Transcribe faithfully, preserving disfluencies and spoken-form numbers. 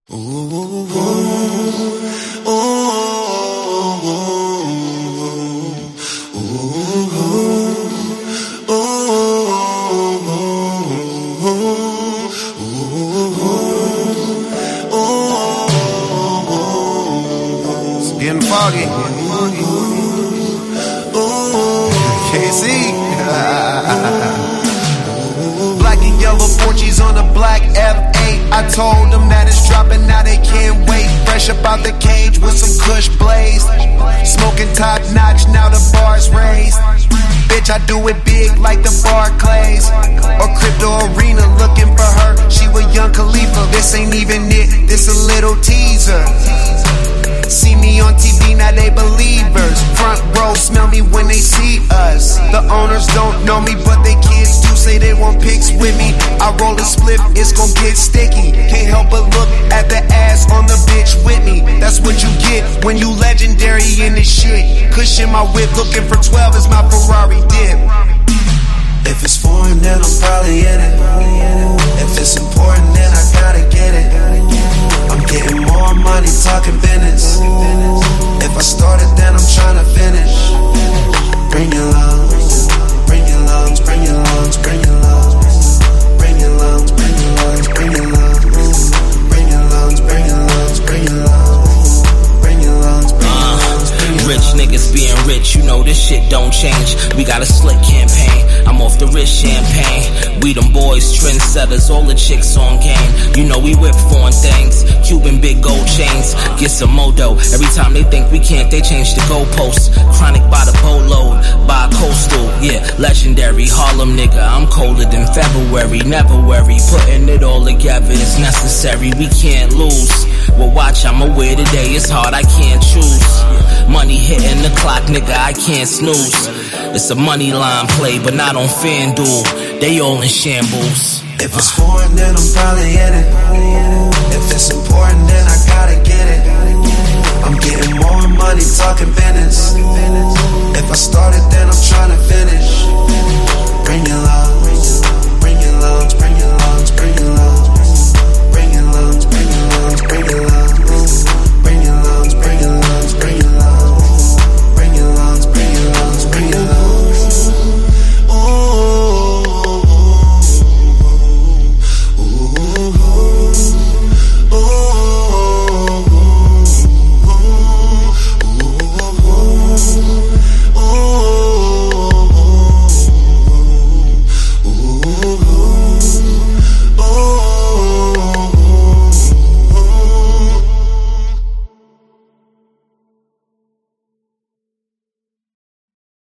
Ooh, ooh, ooh, ooh, ooh, ooh. It's getting foggy. Can't see. Black and yellow Portuguese on the black F eight. I told them that it's dropping, now they can't wait. Fresh up out the cage with some Kush blaze. Smoking top notch, now the bar's raised. Bitch, I do it big like the Barclays or Crypto Arena, looking for her. She was Young Khalifa. This ain't even it, this a little teaser. See me on T V, now they believers. Front row smell me when they see us. The owners don't know me, but they kids do say they want pics with me. I roll a split, it's gon' get sticky. Can't help but look at the ass on the bitch with me. That's what you get when you legendary in this shit. Cushion my whip, looking for twelve is my Ferrari dip. If it's foreign, then I'm probably in it. If it's important, then I gotta get it. I'm getting more money, talking business. If I started, then I'm tryna finish. Bring your lungs, bring your lungs, bring your lungs, bring your lungs, bring your lungs, bring your lungs, bring your lungs, bring your lungs, bring your lungs, bring your lungs, bring your lungs, bring your lungs. Rich niggas being rich, you know this shit don't change. We got a slick campaign, I'm off the rich champagne. We them boys, trendsetters, all the chicks on game. You know we whip foreign things, Cuban big gold chains. Get some modo, every time they think we can't, they change the goalposts. Chronic by the boatload, by coastal, yeah, legendary Harlem nigga. I'm colder than February, never worry. Putting it all together is necessary, we can't lose. Well watch, I'm aware today, it's hard, I can't choose. Money hitting the clock, nigga, I can't snooze. It's a money line play, but not on FanDuel. They all in shambles. If it's foreign, then I'm probably in it.